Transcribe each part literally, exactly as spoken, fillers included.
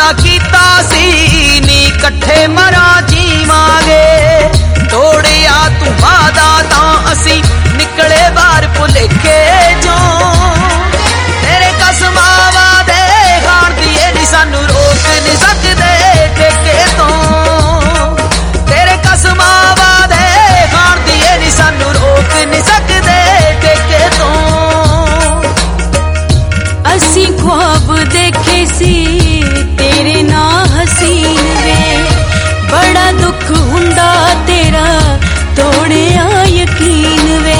वादा कीता सी नी कट्ठे मरा जीवांगे तोड़िया तू वादा तां असी निकले बाहर भुलेखे जो तेरे कसमां वादे खाण दिए नी सानू रोक नहीं सकदे ठेके तो तेरे कसमां वादे खाण दिए नी सानू रोक नहीं सकदे ठेके तो असी ख्वाब देखे सी तेरे ना हसीन वे बड़ा दुख हुंदा तेरा तोड़िया यकीन वे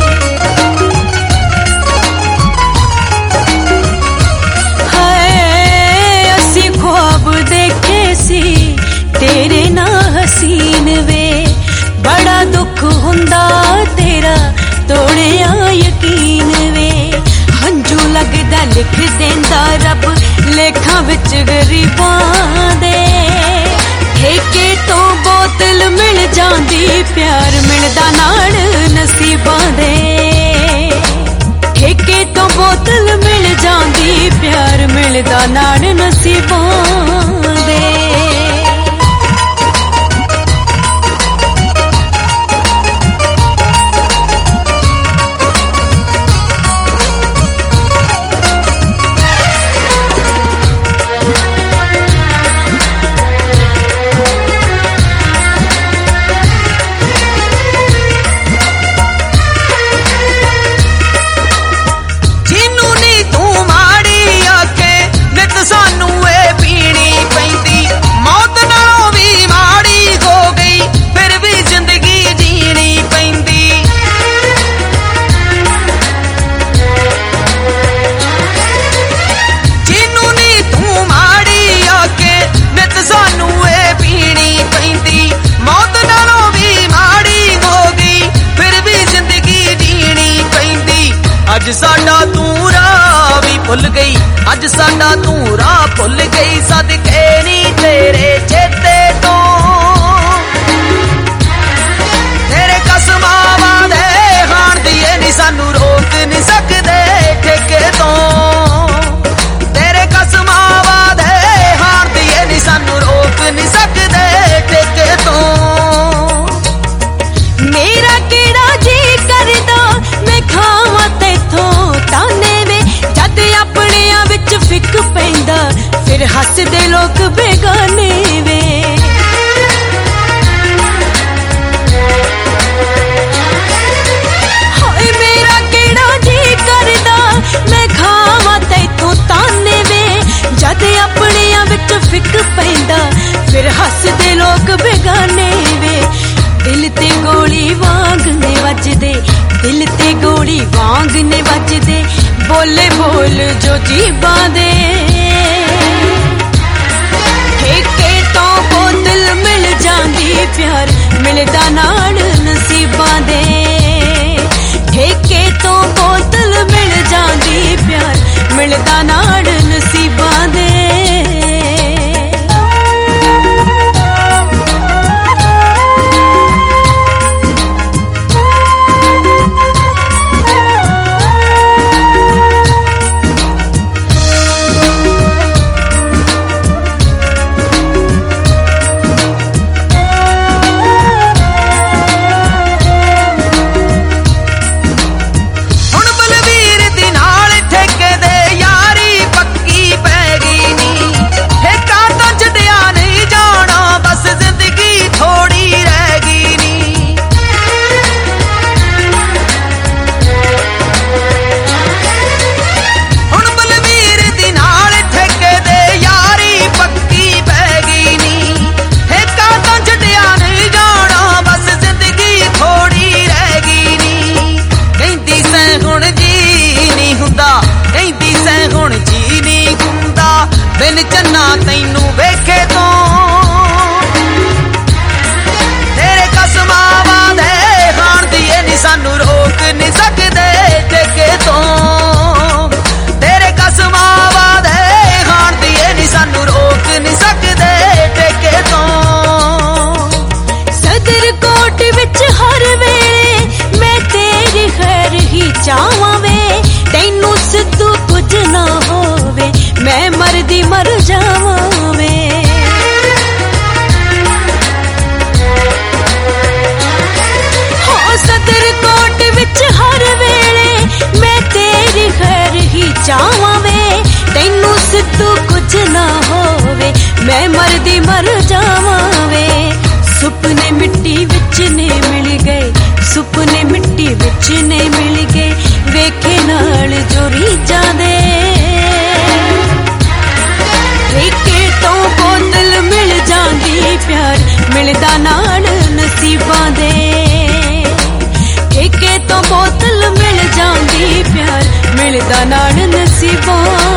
हाय असी ख्वाब देखे सी तेरे ना हसीन वे बड़ा दुख हुंदा तेरा तोड़िया यकीन वे हंजू लगदा लिख देंदा रब लेखा विच गरीबां दे ठेके तो बोतल मिल जांदी प्यार मिलदा नाल नसीबां दे ठेके तो बोतल मिल जांदी प्यार मिलदा नाल नसीबां दे अज साडा तू राह भी भुल गई अज साडा तू राह भुल गई सदके नी तेरे चेते तो तेरे कसमां वादे खाण दिए नी सानू रोक नहीं सकदे ठेके तो तेरे कसमां वादे खाण दिए नी सानू रोक नहीं सकदे ठेके तो मेरा केड़ा जी करदा मैं खावां ताने वे जद अपनियां विच फिक पैंदा फिर हसदे लोग बेगाने वे हाय मेरा केड़ा जी करदा मैं खावां तैथों ताने वे जद अपनियां विच फिक पैंदा फिर हसदे लोग बेगाने वे दिल ते गोली वांग ने वजदे दिल ते गोली वांग ने वजदे बोले बोल जो जीबां दे ठेके तो बोतल मिल जांदी प्यार मिलदा नाल नसीबां दे ठेके तो बोतल मिल जांदी प्यार मिलदा नाल नसीबां दे बिन चन्ना तैनू वेखे तो तेरे कसमां वादे खाण दिए नी सानू रोक नहीं सकदे ठेके तो तेरे कसमां वादे खाण दिए नी सानू रोक नहीं सकदे ठेके तो सदर कोट विच हर वेले मैं तेरी खैर ही चाहां वे तैनू सिद्धू कुछ ना होवे मैं मरदी मर जावां सिद्धू कुछ ना होवे मैं मरदी मर जावां वे सुपने मिट्टी विच ने मिल गए सुपने मिट्टी विच ने मिल गए वेखे नाल जोरी जांदे ठेके तो बोतल मिल जांदी प्यार मिलदा नाल नसीबां दे ठेके तो बोतल मिल जांदी प्यार मिलदा नाल नसीबां